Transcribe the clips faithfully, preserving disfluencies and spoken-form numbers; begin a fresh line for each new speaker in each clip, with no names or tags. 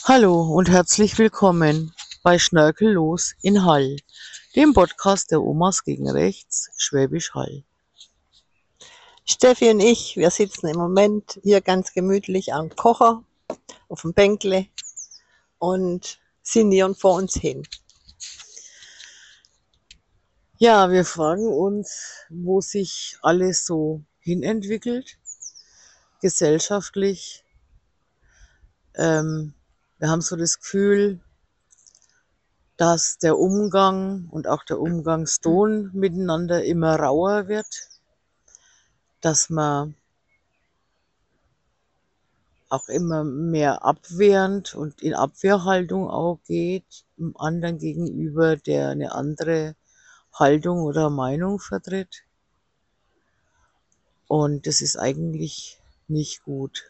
Hallo und herzlich willkommen bei Schnörkellos in Hall, dem Podcast der Omas gegen Rechts, Schwäbisch Hall.
Steffi und ich, wir sitzen im Moment hier ganz gemütlich am Kocher auf dem Bänkle und sinnieren vor uns hin.
Ja, wir fragen uns, wo sich alles so hinentwickelt, gesellschaftlich. Ähm, wir haben so das Gefühl, dass der Umgang und auch der Umgangston miteinander immer rauer wird, dass man auch immer mehr abwehrend und in Abwehrhaltung auch geht, dem anderen gegenüber, der eine andere Haltung oder Meinung vertritt. Und das ist eigentlich nicht gut.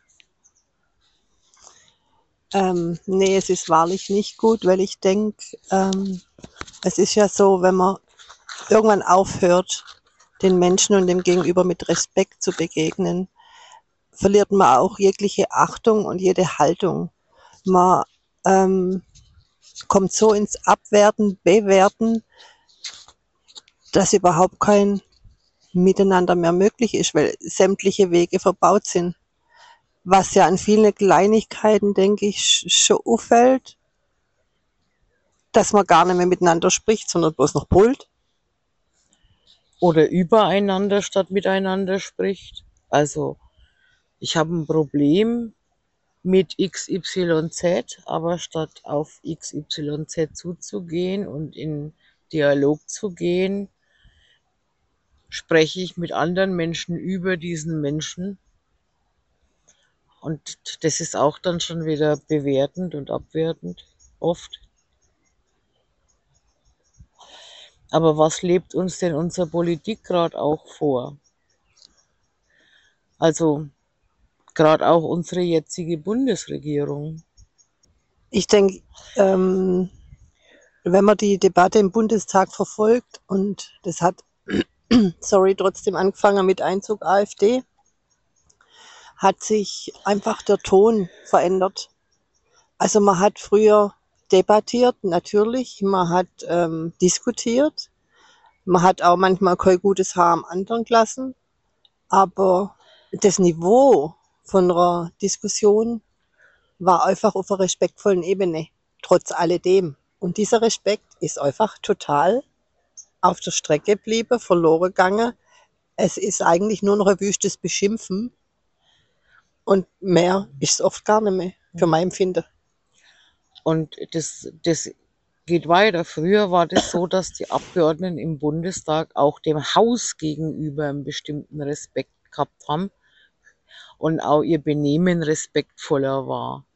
Ähm, nee, es ist wahrlich nicht gut, weil ich denke, ähm, es ist ja so, wenn man irgendwann aufhört, den Menschen und dem Gegenüber mit Respekt zu begegnen, verliert man auch jegliche Achtung und jede Haltung. Man ähm, kommt so ins Abwerten, Bewerten, dass überhaupt kein Miteinander mehr möglich ist, weil sämtliche Wege verbaut sind. Was ja an vielen Kleinigkeiten, denke ich, schon auffällt, dass man gar nicht mehr miteinander spricht, sondern bloß noch brüllt.
Oder übereinander statt miteinander spricht. Also ich habe ein Problem mit X Y Z, aber statt auf X Y Z zuzugehen und in Dialog zu gehen, spreche ich mit anderen Menschen über diesen Menschen. Und das ist auch dann schon wieder bewertend und abwertend, oft. Aber was lebt uns denn unsere Politik gerade auch vor? Also gerade auch unsere jetzige Bundesregierung.
Ich denke, ähm, wenn man die Debatte im Bundestag verfolgt, und das hat, sorry, trotzdem angefangen mit Einzug AfD, hat sich einfach der Ton verändert. Also man hat früher debattiert, natürlich, man hat ähm, diskutiert, man hat auch manchmal kein gutes Haar am anderen gelassen, aber das Niveau von einer Diskussion war einfach auf einer respektvollen Ebene, trotz alledem. Und dieser Respekt ist einfach total auf der Strecke geblieben, verloren gegangen. Es ist eigentlich nur noch ein wüstes Beschimpfen und mehr ist es oft gar nicht mehr, für mein Empfinden.
Und das, das geht weiter. Früher war das so, dass die Abgeordneten im Bundestag auch dem Haus gegenüber einen bestimmten Respekt gehabt haben und auch ihr Benehmen respektvoller war.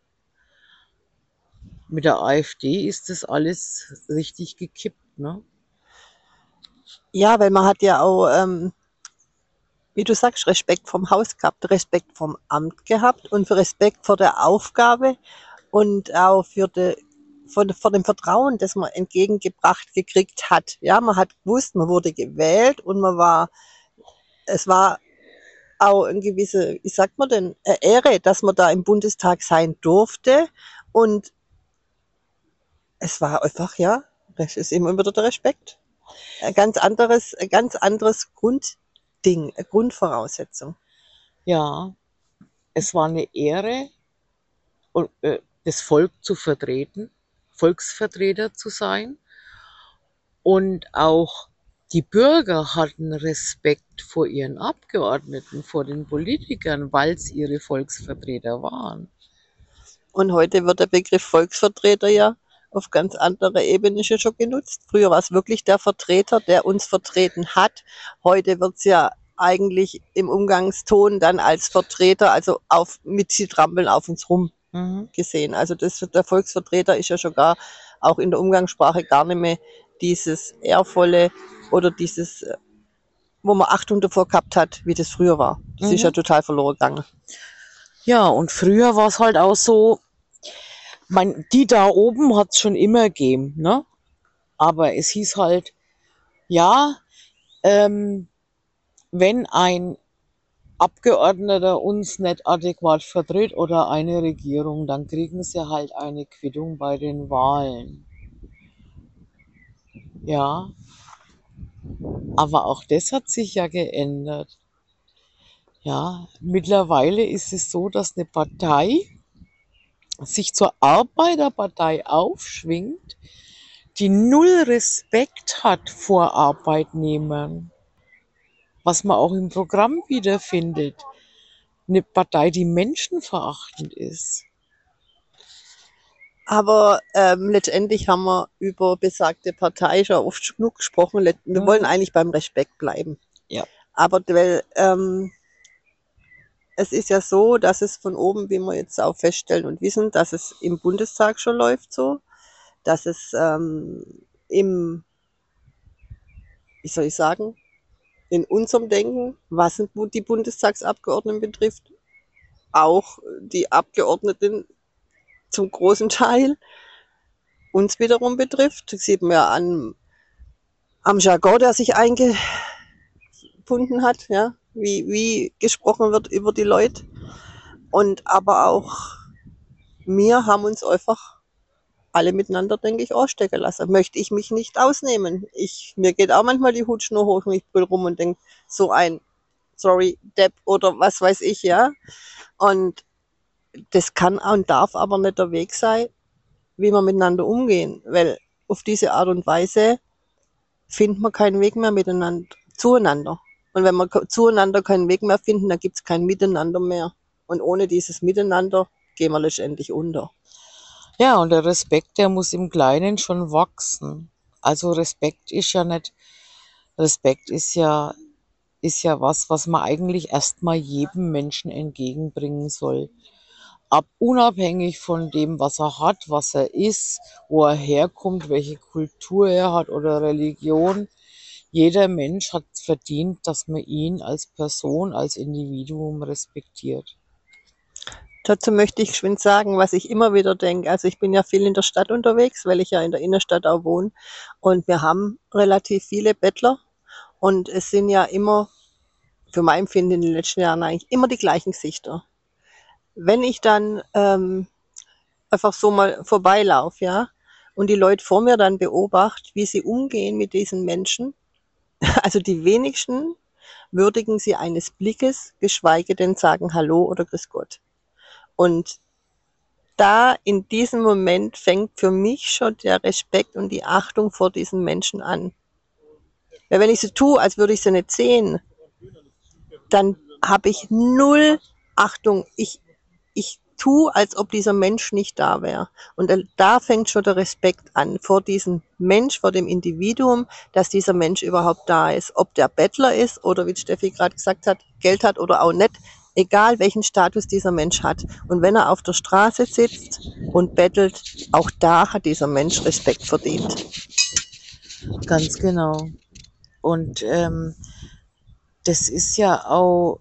Mit der AfD ist das alles richtig gekippt, ne?
Ja, weil man hat ja auch, ähm, wie du sagst, Respekt vom Haus gehabt, Respekt vom Amt gehabt und Respekt vor der Aufgabe und auch für die, von, vor dem Vertrauen, das man entgegengebracht gekriegt hat. Ja, man hat gewusst, man wurde gewählt und man war, es war auch eine gewisse, wie sagt man denn, eine Ehre, dass man da im Bundestag sein durfte. Und es war einfach, ja, das ist immer wieder der Respekt. Ein ganz anderes, ein ganz anderes Grundding, eine Grundvoraussetzung.
Ja, es war eine Ehre, und, äh, das Volk zu vertreten, Volksvertreter zu sein. Und auch die Bürger hatten Respekt vor ihren Abgeordneten, vor den Politikern, weil es ihre Volksvertreter waren.
Und heute wird der Begriff Volksvertreter ja auf ganz anderer Ebene schon genutzt. Früher war es wirklich der Vertreter, der uns vertreten hat. Heute wird es ja eigentlich im Umgangston dann als Vertreter, also auf, mit sie trampeln auf uns rum
Mhm.
gesehen. Also das, der Volksvertreter ist ja schon gar auch in der Umgangssprache gar nicht mehr dieses ehrvolle oder dieses, äh, wo man Achtung davor gehabt hat, wie das früher war. Das ist ja
Mhm.
total verloren gegangen.
Ja, und früher war es halt auch so, man, die da oben hat es schon immer gegeben, ne? Aber es hieß halt, ja, ähm, wenn ein Abgeordneter uns nicht adäquat vertritt oder eine Regierung, dann kriegen sie halt eine Quittung bei den Wahlen. Ja, aber auch das hat sich ja geändert. Ja, mittlerweile ist es so, dass eine Partei sich zur Arbeiterpartei aufschwingt, die null Respekt hat vor Arbeitnehmern, was man auch im Programm wiederfindet. Eine Partei, die menschenverachtend ist.
Aber ähm, letztendlich haben wir über besagte Partei schon oft genug gesprochen. Let- Wir wollen
Mhm.
eigentlich beim Respekt bleiben.
Ja.
Aber weil, ähm, es ist ja so, dass es von oben, wie wir jetzt auch feststellen und wissen, dass es im Bundestag schon läuft so, dass es ähm, im, wie soll ich sagen, in unserem Denken, was die Bundestagsabgeordneten betrifft, auch die Abgeordneten zum großen Teil uns wiederum betrifft. Das sieht man ja an, am Jargon, der sich eingefunden hat, ja, wie, wie gesprochen wird über die Leute. Und aber auch wir haben uns einfach alle miteinander, denke ich, anstecken lassen. Möchte ich mich nicht ausnehmen. Ich, mir geht auch manchmal die Hutschnur hoch und ich brüll rum und denke, so ein, sorry, Depp oder was weiß ich, ja. Und das kann und darf aber nicht der Weg sein, wie wir miteinander umgehen, weil auf diese Art und Weise findet man keinen Weg mehr miteinander, zueinander. Und wenn wir zueinander keinen Weg mehr finden, dann gibt es kein Miteinander mehr. Und ohne dieses Miteinander gehen wir letztendlich unter.
Ja, und der Respekt, der muss im Kleinen schon wachsen. Also Respekt ist ja nicht, Respekt ist ja, ist ja was, was man eigentlich erstmal jedem Menschen entgegenbringen soll. Ab unabhängig von dem, was er hat, was er ist, wo er herkommt, welche Kultur er hat oder Religion. Jeder Mensch hat verdient, dass man ihn als Person, als Individuum respektiert.
Dazu möchte ich geschwind sagen, was ich immer wieder denke. Also ich bin ja viel in der Stadt unterwegs, weil ich ja in der Innenstadt auch wohne. Und wir haben relativ viele Bettler. Und es sind ja immer, für mein Empfinden in den letzten Jahren eigentlich immer die gleichen Gesichter. Wenn ich dann ähm, einfach so mal vorbeilaufe, ja, und die Leute vor mir dann beobachte, wie sie umgehen mit diesen Menschen, also die wenigsten würdigen sie eines Blickes, geschweige denn sagen Hallo oder Grüß Gott. Und da in diesem Moment fängt für mich schon der Respekt und die Achtung vor diesen Menschen an. Weil wenn ich so tue, als würde ich sie nicht sehen, dann habe ich null Achtung. Ich, ich tue, als ob dieser Mensch nicht da wäre. Und da fängt schon der Respekt an vor diesem Mensch, vor dem Individuum, dass dieser Mensch überhaupt da ist. Ob der Bettler ist oder wie Steffi gerade gesagt hat, Geld hat oder auch nicht, egal welchen Status dieser Mensch hat. Und wenn er auf der Straße sitzt und bettelt, auch da hat dieser Mensch Respekt verdient.
Ganz genau. Und ähm, das ist ja auch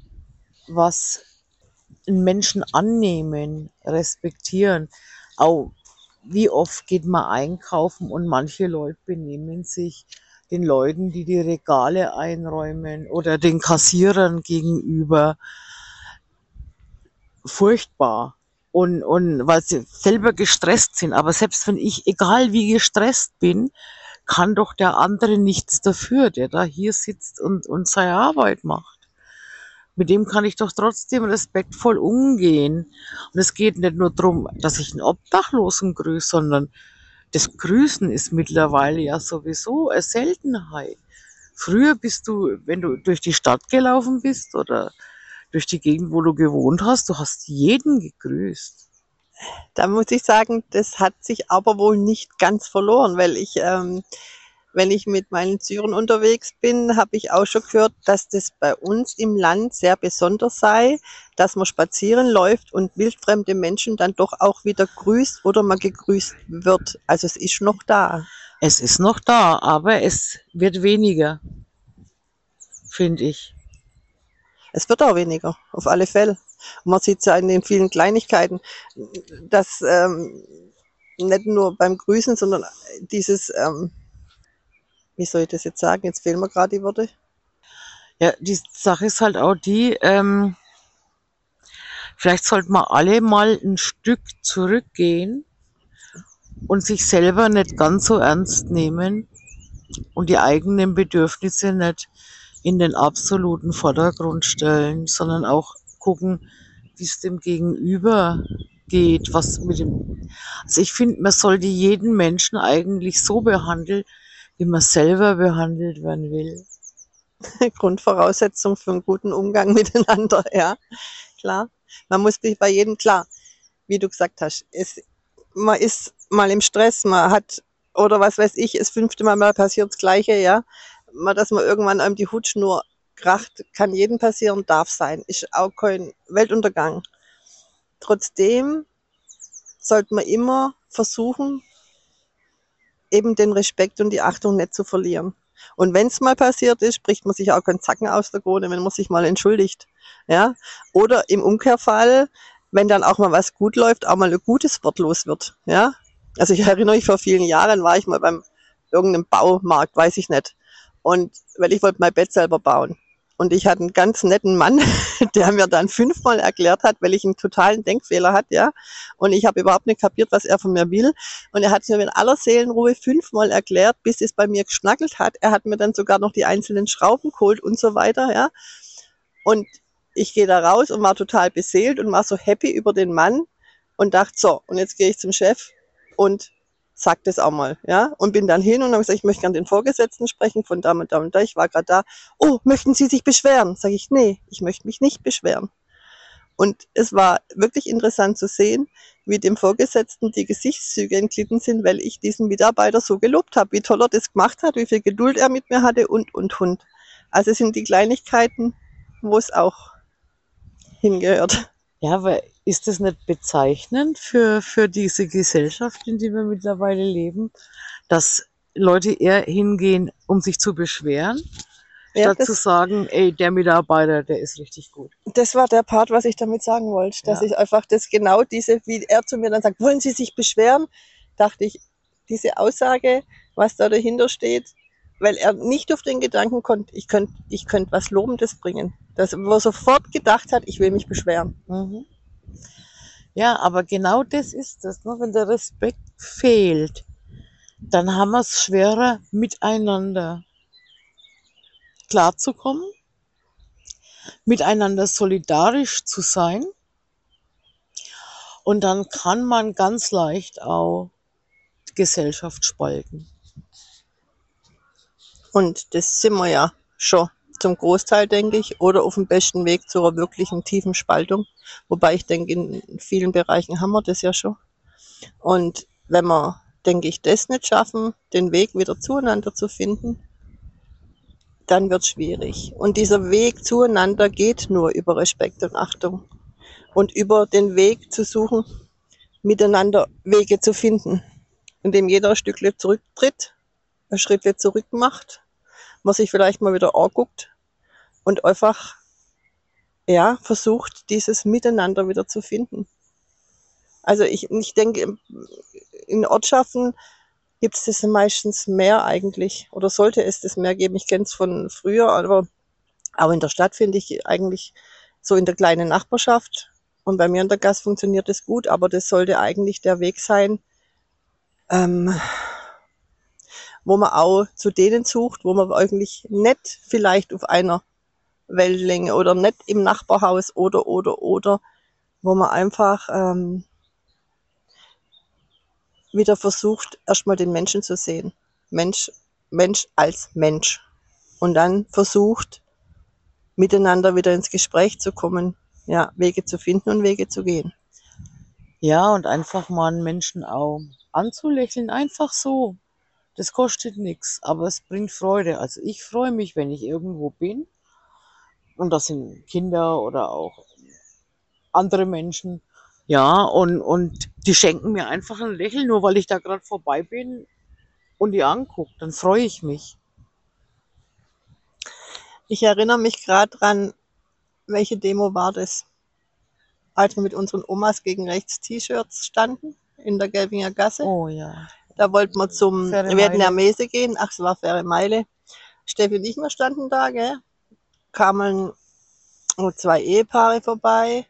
was Menschen annehmen, respektieren. Auch wie oft geht man einkaufen und manche Leute benehmen sich den Leuten, die die Regale einräumen oder den Kassierern gegenüber furchtbar. Und, und weil sie selber gestresst sind. Aber selbst wenn ich, egal wie gestresst bin, kann doch der andere nichts dafür, der da hier sitzt und, und seine Arbeit macht. Mit dem kann ich doch trotzdem respektvoll umgehen. Und es geht nicht nur darum, dass ich einen Obdachlosen grüße, sondern das Grüßen ist mittlerweile ja sowieso eine Seltenheit. Früher bist du, wenn du durch die Stadt gelaufen bist oder durch die Gegend, wo du gewohnt hast, du hast jeden gegrüßt.
Da muss ich sagen, das hat sich aber wohl nicht ganz verloren, weil ich, ähm, wenn ich mit meinen Zürern unterwegs bin, habe ich auch schon gehört, dass das bei uns im Land sehr besonders sei, dass man spazieren läuft und wildfremde Menschen dann doch auch wieder grüßt oder mal gegrüßt wird. Also es ist noch da.
Es ist noch da, aber es wird weniger, finde ich.
Es wird auch weniger, auf alle Fälle. Und man sieht es ja in den vielen Kleinigkeiten, dass ähm, nicht nur beim Grüßen, sondern dieses, ähm, wie soll ich das jetzt sagen? Jetzt fehlen mir gerade die Worte.
Ja, die Sache ist halt auch die, ähm, vielleicht sollten wir alle mal ein Stück zurückgehen und sich selber nicht ganz so ernst nehmen und die eigenen Bedürfnisse nicht in den absoluten Vordergrund stellen, sondern auch gucken, wie es dem Gegenüber geht, was mit dem, also ich finde, man sollte jeden Menschen eigentlich so behandeln, wie man selber behandelt werden will.
Grundvoraussetzung für einen guten Umgang miteinander, ja, klar. Man muss sich bei jedem, klar, wie du gesagt hast, es, man ist mal im Stress, man hat, oder was weiß ich, das fünfte Mal, mal passiert das Gleiche, ja. Mal, dass man irgendwann einem die Hutschnur kracht, kann jedem passieren, darf sein, ist auch kein Weltuntergang. Trotzdem sollte man immer versuchen, eben den Respekt und die Achtung nicht zu verlieren. Und wenn es mal passiert ist, bricht man sich auch keinen Zacken aus der Krone, wenn man sich mal entschuldigt. Ja? Oder im Umkehrfall, wenn dann auch mal was gut läuft, auch mal ein gutes Wort los wird. Ja? Also ich erinnere mich, vor vielen Jahren war ich mal beim irgendeinem Baumarkt, weiß ich nicht. Und weil ich wollte mein Bett selber bauen. Und ich hatte einen ganz netten Mann, der mir dann fünfmal erklärt hat, weil ich einen totalen Denkfehler hatte, ja. Und ich habe überhaupt nicht kapiert, was er von mir will. Und er hat es mir mit aller Seelenruhe fünfmal erklärt, bis es bei mir geschnackelt hat. Er hat mir dann sogar noch die einzelnen Schrauben geholt und so weiter, ja. Und ich gehe da raus und war total beseelt und war so happy über den Mann und dachte, so, und jetzt gehe ich zum Chef und sag das auch mal, ja. Und bin dann hin und habe gesagt, ich möchte gerne den Vorgesetzten sprechen von da und da und da. Ich war gerade da. Oh, möchten Sie sich beschweren? Sage ich, nee, ich möchte mich nicht beschweren. Und es war wirklich interessant zu sehen, wie dem Vorgesetzten die Gesichtszüge entglitten sind, weil ich diesen Mitarbeiter so gelobt habe, wie toll er das gemacht hat, wie viel Geduld er mit mir hatte und, und, und. Also es sind die Kleinigkeiten, wo es auch hingehört.
Ja, aber ist das nicht bezeichnend für, für diese Gesellschaft, in der wir mittlerweile leben, dass Leute eher hingehen, um sich zu beschweren,
Ja,
statt zu
das,
sagen, ey, der Mitarbeiter, der ist richtig gut.
das war der Part, was ich damit sagen wollte, dass
Ja.
ich einfach das genau diese, wie er zu mir dann sagt, wollen Sie sich beschweren, dachte ich, diese Aussage, was da dahinter steht, weil er nicht auf den Gedanken kommt, ich könnte ich könnt was Lobendes bringen. Dass er sofort gedacht hat, ich will mich beschweren.
Mhm. Ja, aber genau das ist das, ne? Wenn der Respekt fehlt, dann haben wir es schwerer, miteinander klarzukommen, miteinander solidarisch zu sein. Und dann kann man ganz leicht auch die Gesellschaft spalten.
Und das sind wir ja schon zum Großteil, denke ich, oder auf dem besten Weg zu einer wirklichen tiefen Spaltung. Wobei ich denke, in vielen Bereichen haben wir das ja schon. Und wenn wir, denke ich, das nicht schaffen, den Weg wieder zueinander zu finden, dann wird es schwierig. Und dieser Weg zueinander geht nur über Respekt und Achtung. Und über den Weg zu suchen, miteinander Wege zu finden, indem jeder ein Stückchen zurücktritt, ein Schritt zurück macht, man sich vielleicht mal wieder anguckt und einfach ja, versucht, dieses Miteinander wieder zu finden. Also ich, ich denke, in Ortschaften gibt es das meistens mehr eigentlich oder sollte es das mehr geben. Ich kenne es von früher, aber auch in der Stadt finde ich eigentlich so in der kleinen Nachbarschaft und bei mir in der Gasse funktioniert das gut, aber das sollte eigentlich der Weg sein, ähm, wo man auch zu denen sucht, wo man eigentlich nicht vielleicht auf einer Wellenlänge oder nicht im Nachbarhaus oder, oder, oder, wo man einfach ähm, wieder versucht, erstmal den Menschen zu sehen. Mensch, Mensch als Mensch. Und dann versucht, miteinander wieder ins Gespräch zu kommen, ja, Wege zu finden und Wege zu gehen.
Ja, und einfach mal einen Menschen auch anzulächeln, einfach so. Das kostet nichts, aber es bringt Freude. Also ich freue mich, wenn ich irgendwo bin und das sind Kinder oder auch andere Menschen. Ja, und, und die schenken mir einfach ein Lächeln, nur weil ich da gerade vorbei bin und die angucke. Dann freue ich mich.
Ich erinnere mich gerade dran, welche Demo war das? Als wir mit unseren Omas gegen rechts T-Shirts standen in der Gelbinger Gasse.
Oh ja.
Da wollten wir zum,
Faire
wir hätten
Meile.
Mese gehen. Ach, es war Faire Meile. Steffi und ich, wir standen da, gell? kamen zwei Ehepaare vorbei,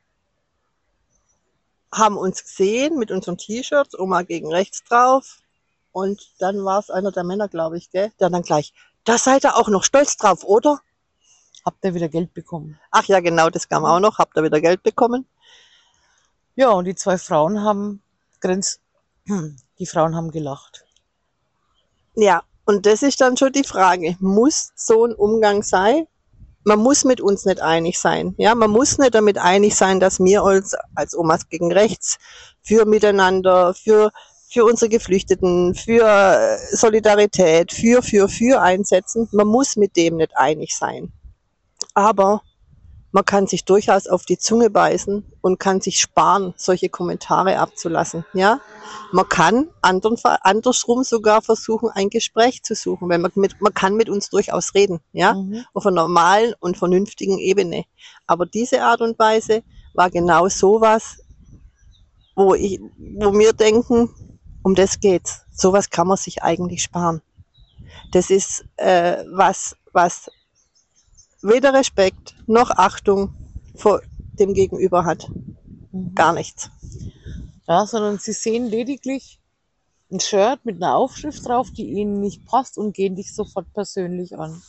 haben uns gesehen mit unseren T-Shirts, Oma gegen rechts drauf. Und dann war es einer der Männer, glaube ich, gell, der dann gleich, da seid ihr auch noch stolz drauf, oder?
Habt ihr wieder Geld bekommen?
Ach ja, genau, das kam auch noch. Habt ihr wieder Geld bekommen?
Ja, und die zwei Frauen haben grenz, die Frauen haben gelacht.
Ja, und das ist dann schon die Frage, muss so ein Umgang sein? Man muss mit uns nicht einig sein. Ja, man muss nicht damit einig sein, dass wir uns als Omas gegen rechts für miteinander, für, für unsere Geflüchteten, für äh, Solidarität, für, für, für einsetzen. Man muss mit dem nicht einig sein. Aber man kann sich durchaus auf die Zunge beißen und kann sich sparen, solche Kommentare abzulassen. Ja, man kann andern, andersrum sogar versuchen, ein Gespräch zu suchen, weil man mit, man kann mit uns durchaus reden, ja,
Mhm.
auf einer normalen und vernünftigen Ebene. Aber diese Art und Weise war genau sowas, wo ich, wo wir denken, um das geht's. Sowas kann man sich eigentlich sparen. Das ist äh, was, was weder Respekt noch Achtung vor dem Gegenüber hat.
Mhm.
Gar nichts.
Ja, sondern sie sehen lediglich ein Shirt mit einer Aufschrift drauf, die ihnen nicht passt und gehen dich sofort persönlich an.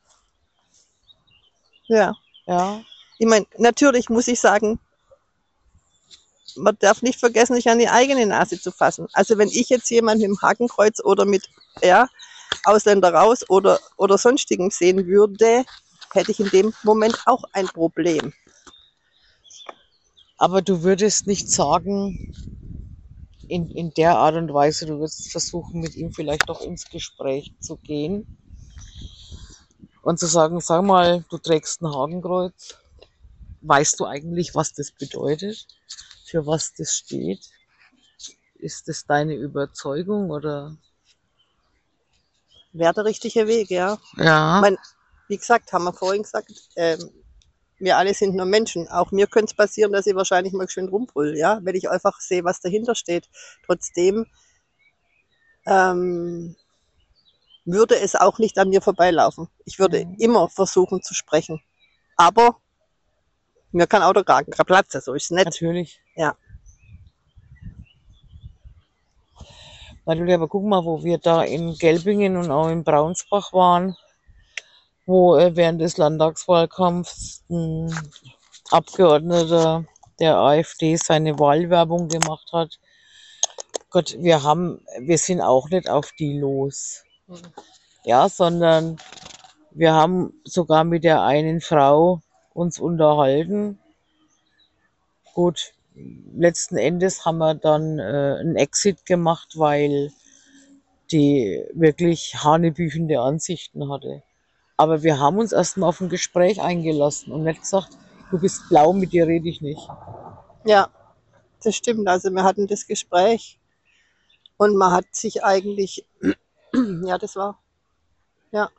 Ja.
Ja,
Ich meine, natürlich muss ich sagen, man darf nicht vergessen, sich an die eigene Nase zu fassen. Also wenn ich jetzt jemanden mit dem Hakenkreuz oder mit ja, Ausländer raus oder, oder sonstigem sehen würde, hätte ich in dem Moment auch ein Problem.
aber du würdest nicht sagen, in, in der Art und Weise, du würdest versuchen, mit ihm vielleicht doch ins Gespräch zu gehen und zu sagen, sag mal, du trägst ein Hakenkreuz. Weißt du eigentlich, was das bedeutet? Für was das steht? Ist das deine Überzeugung oder?
Wäre der richtige Weg, ja.
Ja,
Mein, wie gesagt, haben wir vorhin gesagt, ähm, wir alle sind nur Menschen. Auch mir könnte es passieren, dass ich wahrscheinlich mal schön rumbrülle, ja, wenn ich einfach sehe, was dahinter steht. Trotzdem ähm, würde es auch nicht an mir vorbeilaufen. Ich würde
Mhm.
immer versuchen zu sprechen. Aber mir kann auch der Kragen platzen, so ist es nicht.
Natürlich.
Ja.
Weil, aber guck mal, wo wir da in Gelbingen und auch in Braunsbach waren, wo äh, während des Landtagswahlkampfs ein Abgeordneter der AfD seine Wahlwerbung gemacht hat. Gott, wir haben, wir sind auch nicht auf die los. Ja, sondern wir haben sogar mit der einen Frau uns unterhalten. Gut, letzten Endes haben wir dann äh, einen Exit gemacht, weil die wirklich hanebüchende Ansichten hatte. Aber wir haben uns erstmal auf ein Gespräch eingelassen und nicht gesagt, du bist blau, mit dir rede ich nicht.
Ja, das stimmt. Also wir hatten das Gespräch und man hat sich eigentlich, ja, das war, ja,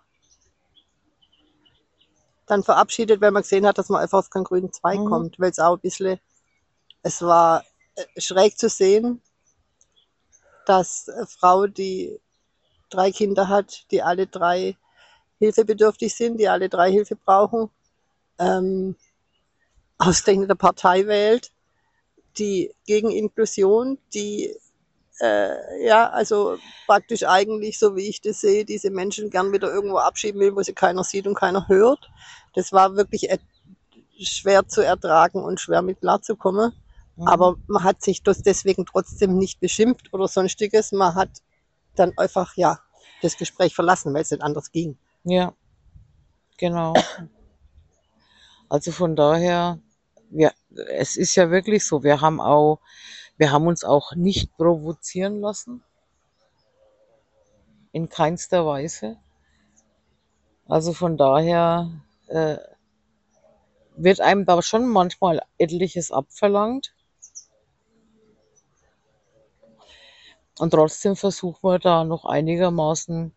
dann verabschiedet, weil man gesehen hat, dass man einfach auf keinen grünen Zweig
Mhm.
kommt, weil es auch ein bisschen, es war äh, schräg zu sehen, dass eine Frau, die drei Kinder hat, die alle drei hilfebedürftig sind, die alle drei Hilfe brauchen, ähm, ausgerechnet eine Partei wählt, die gegen Inklusion, die äh, ja, also praktisch eigentlich, so wie ich das sehe, diese Menschen gern wieder irgendwo abschieben will, wo sie keiner sieht und keiner hört. Das war wirklich et- schwer zu ertragen und schwer mit klarzukommen.
Mhm.
Aber man hat sich das deswegen trotzdem nicht beschimpft oder sonstiges. Man hat dann einfach, ja, das Gespräch verlassen, weil es nicht anders ging.
Ja, genau. Also von daher, ja, es ist ja wirklich so, wir haben auch, wir haben uns auch nicht provozieren lassen. In keinster Weise. Also von daher äh, wird einem da schon manchmal etliches abverlangt. Und trotzdem versuchen wir da noch einigermaßen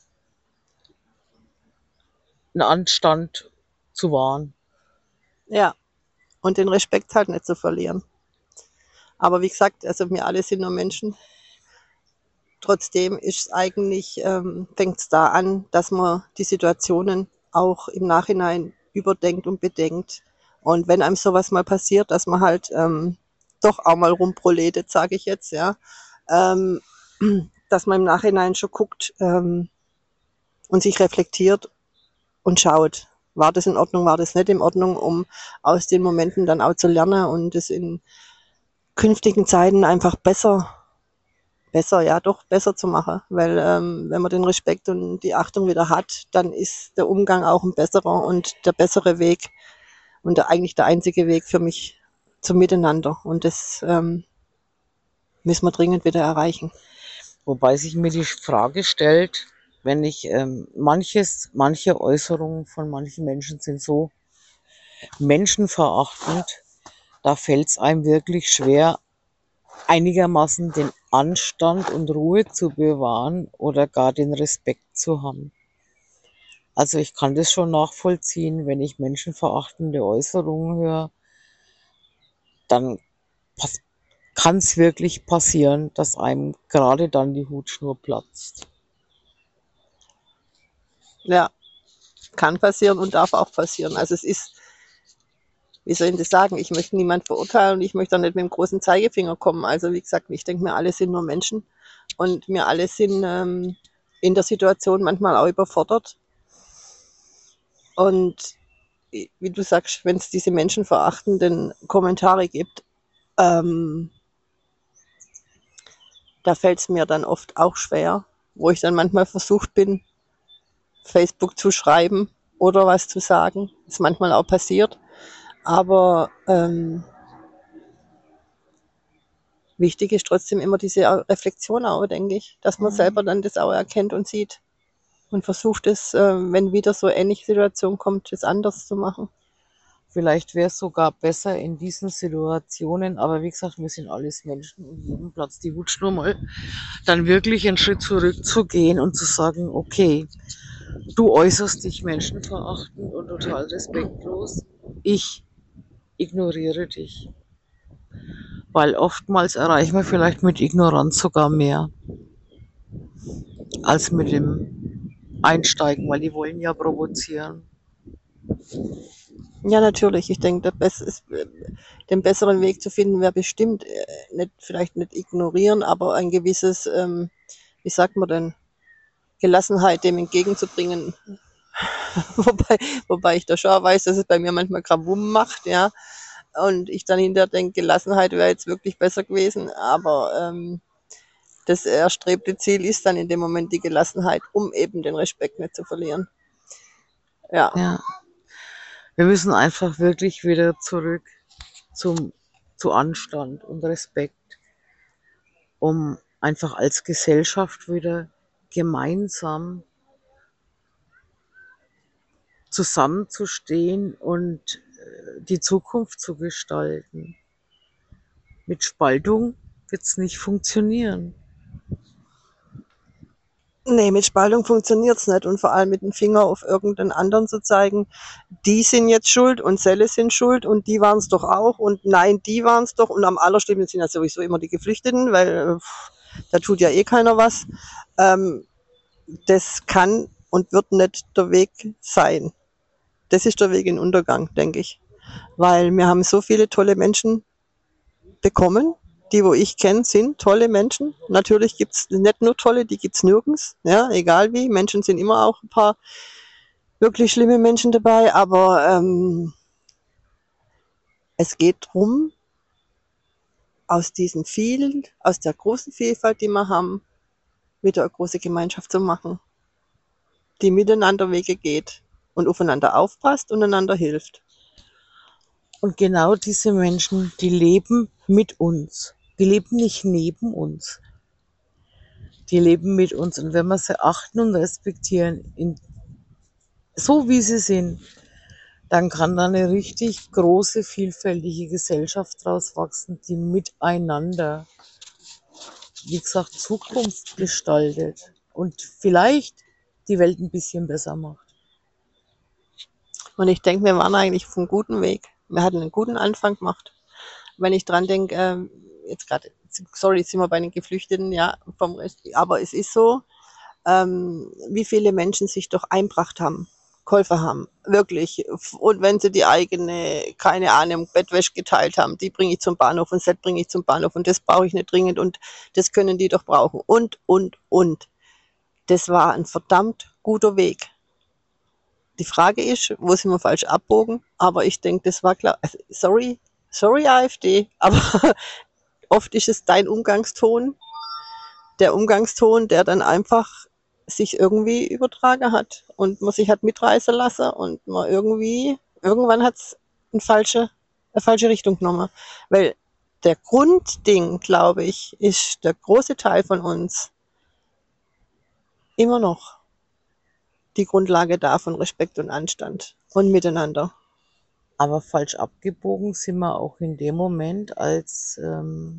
einen Anstand zu wahren.
Ja, und den Respekt halt nicht zu verlieren. Aber wie gesagt, also wir alle sind nur Menschen. Trotzdem ist eigentlich, ähm, fängt es da an, dass man die Situationen auch im Nachhinein überdenkt und bedenkt. Und wenn einem sowas mal passiert, dass man halt ähm, doch auch mal rumproletet, sage ich jetzt, ja, ähm, dass man im Nachhinein schon guckt ähm, und sich reflektiert und schaut, war das in Ordnung, war das nicht in Ordnung, um aus den Momenten dann auch zu lernen und es in künftigen Zeiten einfach besser, besser, ja doch, besser zu machen. Weil ähm, wenn man den Respekt und die Achtung wieder hat, dann ist der Umgang auch ein besserer und der bessere Weg und der, eigentlich der einzige Weg für mich zum Miteinander. Und das ähm, müssen wir dringend wieder erreichen.
Wobei sich mir die Frage stellt, wenn ich ähm, manches, manche Äußerungen von manchen Menschen sind so menschenverachtend, da fällt es einem wirklich schwer, einigermaßen den Anstand und Ruhe zu bewahren oder gar den Respekt zu haben. Also ich kann das schon nachvollziehen, wenn ich menschenverachtende Äußerungen höre, dann kann es wirklich passieren, dass einem gerade dann die Hutschnur platzt.
Ja, kann passieren und darf auch passieren. Also es ist, wie soll ich das sagen, ich möchte niemand verurteilen und ich möchte auch nicht mit dem großen Zeigefinger kommen. Also wie gesagt, ich denke mir, alle sind nur Menschen und wir alle sind ähm, in der Situation manchmal auch überfordert. Und wie du sagst, wenn es diese menschenverachtenden Kommentare gibt, ähm, da fällt es mir dann oft auch schwer, wo ich dann manchmal versucht bin, Facebook zu schreiben oder was zu sagen. Ist manchmal auch passiert. Aber ähm, wichtig ist trotzdem immer diese Reflexion auch, denke ich, dass man selber dann das auch erkennt und sieht und versucht es, äh, wenn wieder so ähnliche Situation kommt, es anders zu machen.
Vielleicht wäre es sogar besser in diesen Situationen, aber wie gesagt, wir sind alles Menschen und jedem platzt die Hutschnur mal, dann wirklich einen Schritt zurückzugehen und zu sagen, okay, du äußerst dich menschenverachtend und total respektlos, ich ignoriere dich. Weil oftmals erreichen wir vielleicht mit Ignoranz sogar mehr als mit dem Einsteigen, weil die wollen ja provozieren.
Ja, natürlich. Ich denke, der Bess ist, den besseren Weg zu finden wäre bestimmt äh, nicht, vielleicht nicht ignorieren, aber ein gewisses, ähm, wie sagt man denn, Gelassenheit dem entgegenzubringen. wobei, wobei ich da schon weiß, dass es bei mir manchmal Krawum macht, ja. Und ich dann hinterher denke, Gelassenheit wäre jetzt wirklich besser gewesen, aber ähm, das erstrebte Ziel ist dann in dem Moment die Gelassenheit, um eben den Respekt nicht zu verlieren. Ja.
Ja. Wir müssen einfach wirklich wieder zurück zum, zu Anstand und Respekt, um einfach als Gesellschaft wieder gemeinsam zusammenzustehen und äh, die Zukunft zu gestalten. Mit Spaltung wird es nicht funktionieren.
Nee, mit Spaltung funktioniert's nicht und vor allem mit dem Finger auf irgendeinen anderen zu zeigen, die sind jetzt schuld und Selle sind schuld und die waren's doch auch und nein, die waren's doch und am allerschlimmsten sind ja sowieso immer die Geflüchteten, weil äh, da tut ja eh keiner was. Ähm, das kann und wird nicht der Weg sein. Das ist der Weg in den Untergang, denke ich. Weil wir haben so viele tolle Menschen bekommen. Die, wo ich kenne, sind tolle Menschen. Natürlich gibt's nicht nur tolle, die gibt's nirgends. Ja, egal wie. Menschen sind immer auch ein paar wirklich schlimme Menschen dabei. Aber ähm, es geht drum, aus diesen vielen, aus der großen Vielfalt, die wir haben, wieder eine große Gemeinschaft zu machen, die miteinander Wege geht und aufeinander aufpasst und einander hilft.
Und genau diese Menschen, die leben mit uns. Die leben nicht neben uns. Die leben mit uns. Und wenn wir sie achten und respektieren, in, so wie sie sind, dann kann da eine richtig große, vielfältige Gesellschaft draus wachsen, die miteinander, wie gesagt, Zukunft gestaltet und vielleicht die Welt ein bisschen besser macht.
Und ich denke, wir waren eigentlich auf einem guten Weg. Wir hatten einen guten Anfang gemacht. Wenn ich dran denke, ähm, jetzt gerade, sorry, jetzt sind wir bei den Geflüchteten, ja, vom Rest, aber es ist so, ähm, wie viele Menschen sich doch einbracht haben. geholfen haben. Wirklich. Und wenn sie die eigene, keine Ahnung, Bettwäsche geteilt haben, die bringe ich zum Bahnhof und das bringe ich zum Bahnhof und das brauche ich nicht dringend und das können die doch brauchen. Und, und, und. Das war ein verdammt guter Weg. Die Frage ist, wo sind wir falsch abbogen? Aber ich denke, das war klar. Also, sorry, sorry AfD, aber oft ist es dein Umgangston, der Umgangston, der dann einfach sich irgendwie übertragen hat und man sich hat mitreißen lassen und man irgendwie, irgendwann hat es eine falsche, eine falsche Richtung genommen. Weil der Grundding, glaube ich, ist der große Teil von uns immer noch die Grundlage da von Respekt und Anstand und Miteinander.
Aber falsch abgebogen sind wir auch in dem Moment, als ähm,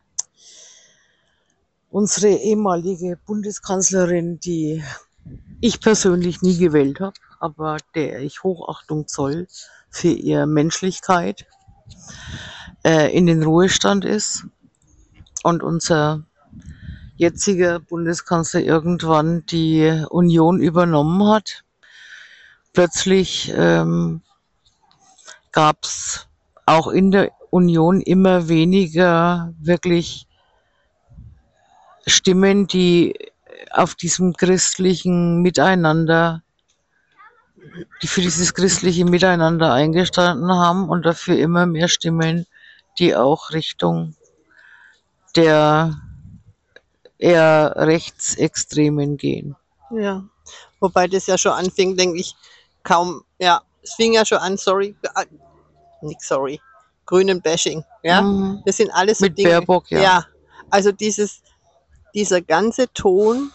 unsere ehemalige Bundeskanzlerin, die ich persönlich nie gewählt habe, aber der ich Hochachtung zoll für ihre Menschlichkeit, äh, in den Ruhestand ist und unser jetziger Bundeskanzler irgendwann die Union übernommen hat. Plötzlich ähm, gab es auch in der Union immer weniger wirklich Stimmen, die auf diesem christlichen Miteinander, die für dieses christliche Miteinander eingestanden haben und dafür immer mehr Stimmen, die auch Richtung der eher Rechtsextremen gehen.
Ja. Wobei das ja schon anfing, denke ich, kaum, ja, es fing ja schon an, sorry, äh, nicht sorry, grünen Bashing, ja.
Mhm.
Das sind alles so
Mit
Dinge.
Baerbock, ja.
Ja, also dieses, dieser ganze Ton,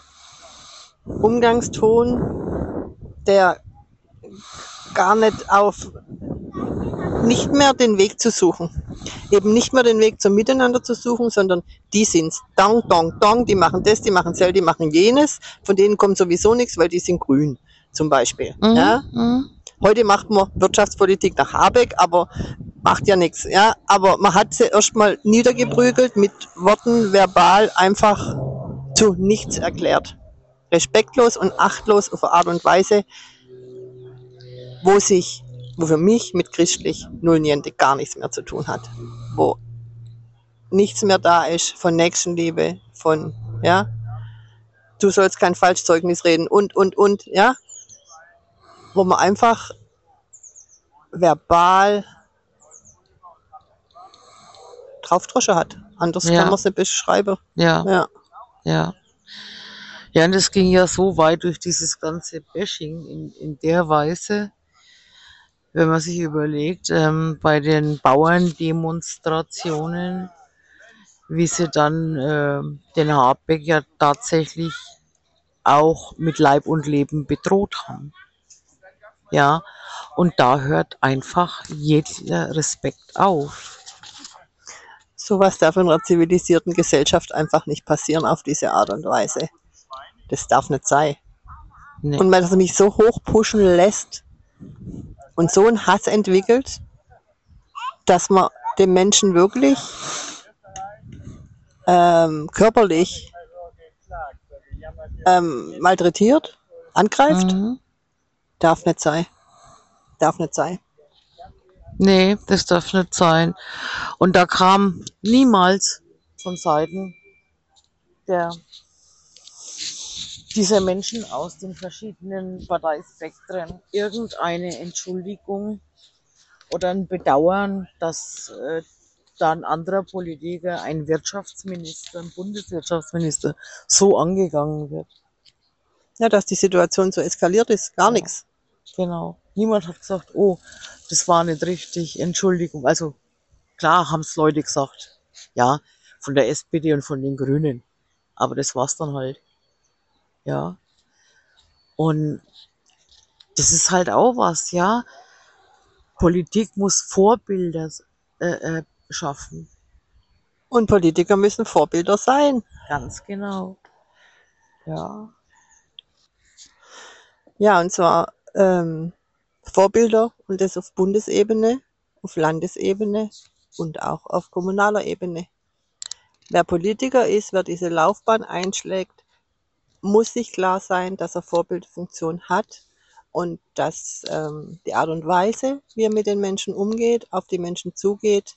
Umgangston, der gar nicht auf, nicht mehr den Weg zu suchen. Eben nicht mehr den Weg zum Miteinander zu suchen, sondern die sind's. Dong, dong, dong, die machen das, die machen das, die machen jenes. Von denen kommt sowieso nichts, weil die sind grün, zum Beispiel.
Mhm.
Ja?
Mhm.
Heute macht man Wirtschaftspolitik nach Habeck, aber macht ja nichts. Ja? Aber man hat sie erstmal niedergeprügelt, mit Worten verbal einfach zu nichts erklärt. Respektlos und achtlos auf eine Art und Weise, wo sich, wo für mich mit christlich null niente gar nichts mehr zu tun hat. Wo nichts mehr da ist von Nächstenliebe, von, ja, du sollst kein Falschzeugnis reden und, und, und, ja, wo man einfach verbal draufdrosche hat. Anders
Ja.
kann man es nicht beschreiben.
Ja,
Ja.
ja. Ja, und es ging ja so weit durch dieses ganze Bashing in, in der Weise, wenn man sich überlegt, ähm, bei den Bauerndemonstrationen, wie sie dann ähm, den Habeck ja tatsächlich auch mit Leib und Leben bedroht haben. Ja, und da hört einfach jeder Respekt auf.
Sowas darf in einer zivilisierten Gesellschaft einfach nicht passieren auf diese Art und Weise. Das darf nicht sein.
Nee.
Und wenn es mich so hoch pushen lässt und so einen Hass entwickelt, dass man den Menschen wirklich ähm, körperlich ähm, malträtiert, angreift,
Mhm.
darf nicht sein. Darf nicht sein.
Nee, das darf nicht sein. Und da kam niemals von Seiten der, dieser Menschen aus den verschiedenen Parteispektren irgendeine Entschuldigung oder ein Bedauern, dass äh, da ein anderer Politiker, ein Wirtschaftsminister, ein Bundeswirtschaftsminister so angegangen wird.
Ja, dass die Situation so eskaliert ist, gar
Ja.
nichts.
Genau. Niemand hat gesagt, oh, das war nicht richtig, Entschuldigung. Also klar haben es Leute gesagt, ja, von der S P D und von den Grünen. Aber das war's dann halt. Ja. Und das ist halt auch was, ja. Politik muss Vorbilder äh, äh, schaffen.
Und Politiker müssen Vorbilder sein.
Ganz genau. Ja.
Ja, und zwar ähm, Vorbilder und das auf Bundesebene, auf Landesebene und auch auf kommunaler Ebene. Wer Politiker ist, wer diese Laufbahn einschlägt, muss sich klar sein, dass er Vorbildfunktion hat und dass ähm, die Art und Weise, wie er mit den Menschen umgeht, auf die Menschen zugeht,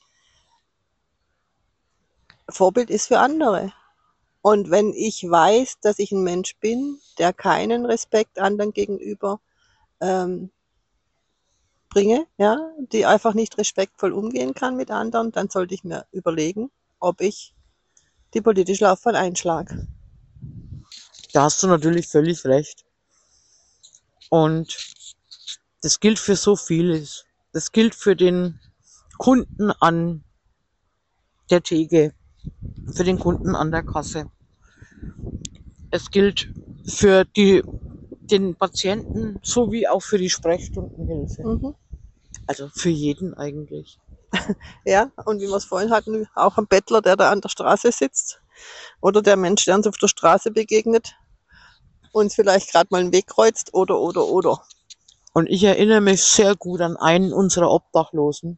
Vorbild ist für andere. Und wenn ich weiß, dass ich ein Mensch bin, der keinen Respekt anderen gegenüber ähm, bringe, ja, die einfach nicht respektvoll umgehen kann mit anderen, dann sollte ich mir überlegen, ob ich die politische Laufbahn einschlage.
Da hast du natürlich völlig recht. Und das gilt für so vieles. Das gilt für den Kunden an der Theke, für den Kunden an der Kasse. Es gilt für die, den Patienten sowie auch für die Sprechstundenhilfe.
Mhm.
Also für jeden eigentlich.
Ja, und wie wir es vorhin hatten, auch ein Bettler, der da an der Straße sitzt oder der Mensch, der uns auf der Straße begegnet, uns vielleicht gerade mal einen Weg kreuzt oder, oder, oder.
Und ich erinnere mich sehr gut an einen unserer Obdachlosen.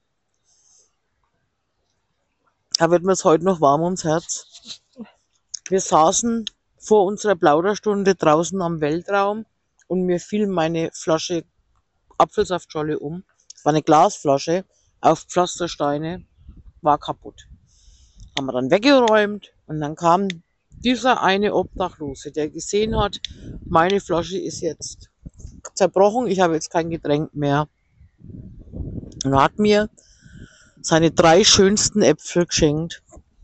Da wird mir es heute noch warm ums Herz. Wir saßen vor unserer Plauderstunde draußen am Weltraum und mir fiel meine Flasche Apfelsaftschorle um. Es war eine Glasflasche auf Pflastersteine, war kaputt. Haben wir dann weggeräumt und dann kam dieser eine Obdachlose, der gesehen hat, meine Flasche ist jetzt zerbrochen, ich habe jetzt kein Getränk mehr. Und hat mir seine drei schönsten Äpfel geschenkt,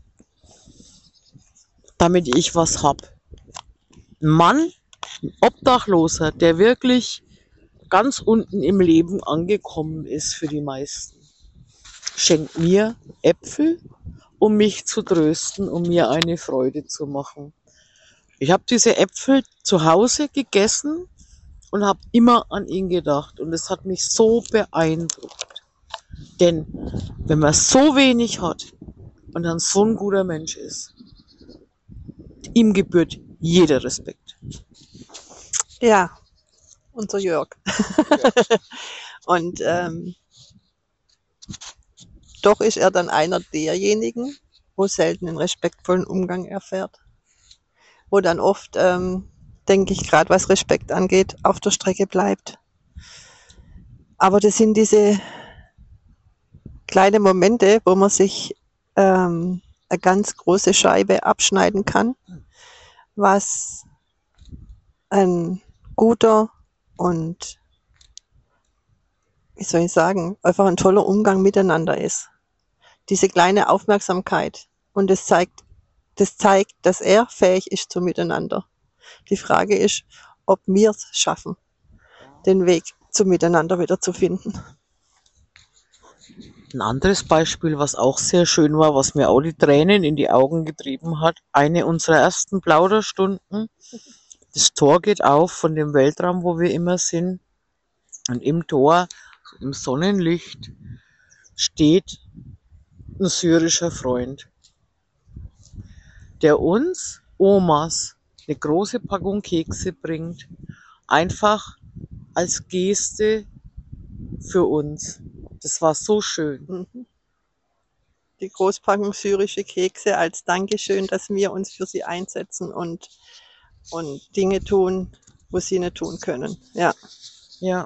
damit ich was hab. Ein Mann, ein Obdachloser, der wirklich ganz unten im Leben angekommen ist für die meisten, schenkt mir Äpfel, um mich zu trösten, um mir eine Freude zu machen. Ich habe diese Äpfel zu Hause gegessen und habe immer an ihn gedacht. Und es hat mich so beeindruckt. Denn wenn man so wenig hat und dann so ein guter Mensch ist, ihm gebührt jeder Respekt.
Ja, unser Jörg. Und ähm, doch ist er dann einer derjenigen, wo selten einen respektvollen Umgang erfährt. Wo dann oft, ähm, denke ich, gerade was Respekt angeht, auf der Strecke bleibt. Aber das sind diese kleinen Momente, wo man sich ähm, eine ganz große Scheibe abschneiden kann, was ein guter und, wie soll ich sagen, einfach ein toller Umgang miteinander ist. Diese kleine Aufmerksamkeit. Und das zeigt, das zeigt, dass er fähig ist zum Miteinander. Die Frage ist, ob wir es schaffen, den Weg zum Miteinander wieder zu finden.
Ein anderes Beispiel, was auch sehr schön war, was mir auch die Tränen in die Augen getrieben hat, eine unserer ersten Plauderstunden. Das Tor geht auf von dem Weltraum, wo wir immer sind. Und im Tor, im Sonnenlicht, steht ein syrischer Freund, der uns Omas eine große Packung Kekse bringt, einfach als Geste für uns. Das war so schön.
Mhm. Die Großpackung syrische Kekse als Dankeschön, dass wir uns für sie einsetzen und, und Dinge tun, wo sie nicht tun können. Ja.
Ja,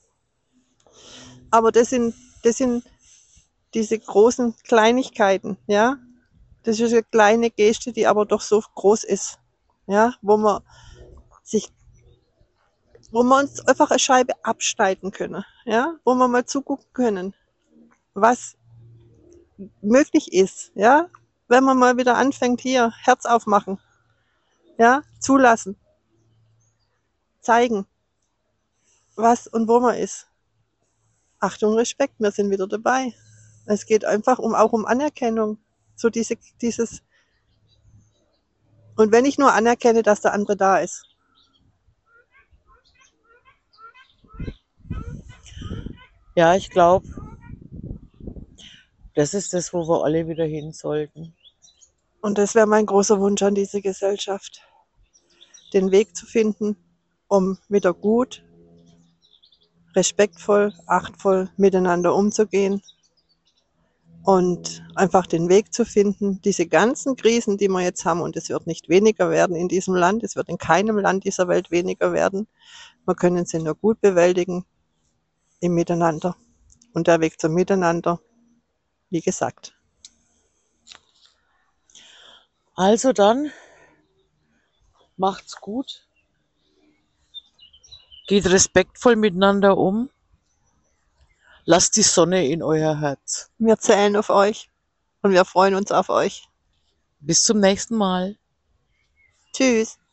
Aber das sind, das sind diese großen Kleinigkeiten, ja. Das ist eine kleine Geste, die aber doch so groß ist, ja, wo man sich, wo wir uns einfach eine Scheibe abschneiden können, ja, wo wir mal zugucken können, was möglich ist, ja, wenn man mal wieder anfängt, hier Herz aufmachen, ja, zulassen, zeigen, was und wo man ist. Achtung, Respekt, wir sind wieder dabei. Es geht einfach um auch um Anerkennung, so diese, dieses. Und wenn ich nur anerkenne, dass der andere da ist.
ja, ich glaube, das ist das, wo wir alle wieder hin sollten.
Und das wäre mein großer Wunsch an diese Gesellschaft, den Weg zu finden, um wieder gut, respektvoll, achtvoll miteinander umzugehen und einfach den Weg zu finden, diese ganzen Krisen, die wir jetzt haben, und es wird nicht weniger werden in diesem Land, es wird in keinem Land dieser Welt weniger werden. Wir können sie nur gut bewältigen im Miteinander. Und der Weg zum Miteinander, wie gesagt.
Also dann, macht's gut, geht respektvoll miteinander um, lasst die Sonne in euer Herz.
Wir zählen auf euch und wir freuen uns auf euch.
Bis zum nächsten Mal.
Tschüss.